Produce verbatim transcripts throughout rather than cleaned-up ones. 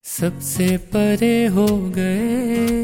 सबसे परे हो गए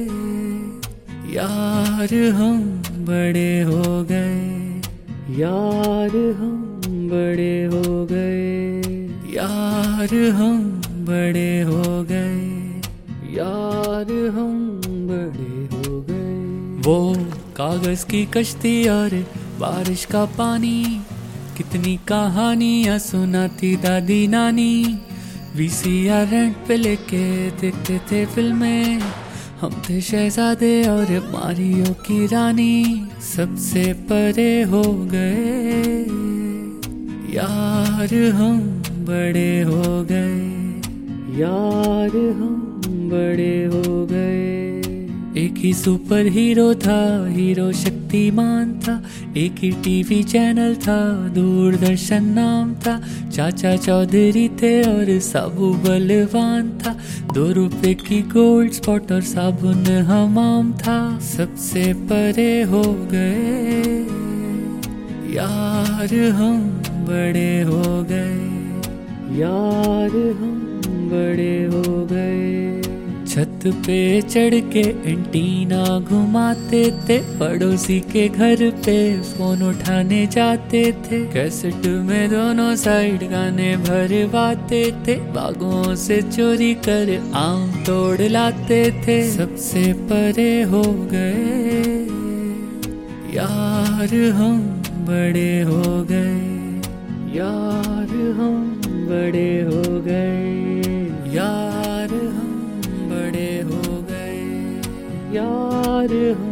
यार, हम बड़े हो गए यार, हम बड़े हो गए यार, हम बड़े हो गए यार, हम बड़े हो गए। वो कागज की कश्ती और बारिश का पानी, कितनी कहानियां सुनाती दादी नानी। वीसीआर रेंट पे लेके देखते थे फिल्में, हम थे शहजादे और मारियो की रानी। सबसे परे हो गए यार, हम बड़े हो गए यार, हम बड़े हो गए। एक ही सुपर हीरो था, हीरो शक्तिमान था। एक ही टीवी चैनल था, दूरदर्शन नाम था। चाचा चौधरी थे और साबू बलवान था। दो रुपए की गोल्ड स्पॉट और साबुन हमाम था। सबसे परे हो गए यार, हम बड़े हो गए यार, हम बड़े हो गए। छत पे चढ़ के एंटीना घुमाते थे, पड़ोसी के घर पे फोन उठाने जाते थे। कैसेट में दोनों साइड गाने भरवाते थे, बागों से चोरी कर आम तोड़ लाते थे। सबसे परे हो गए यार, हम बड़े हो गए यार, हम बड़े हो गए यार, हम बड़े हो गए यार, हम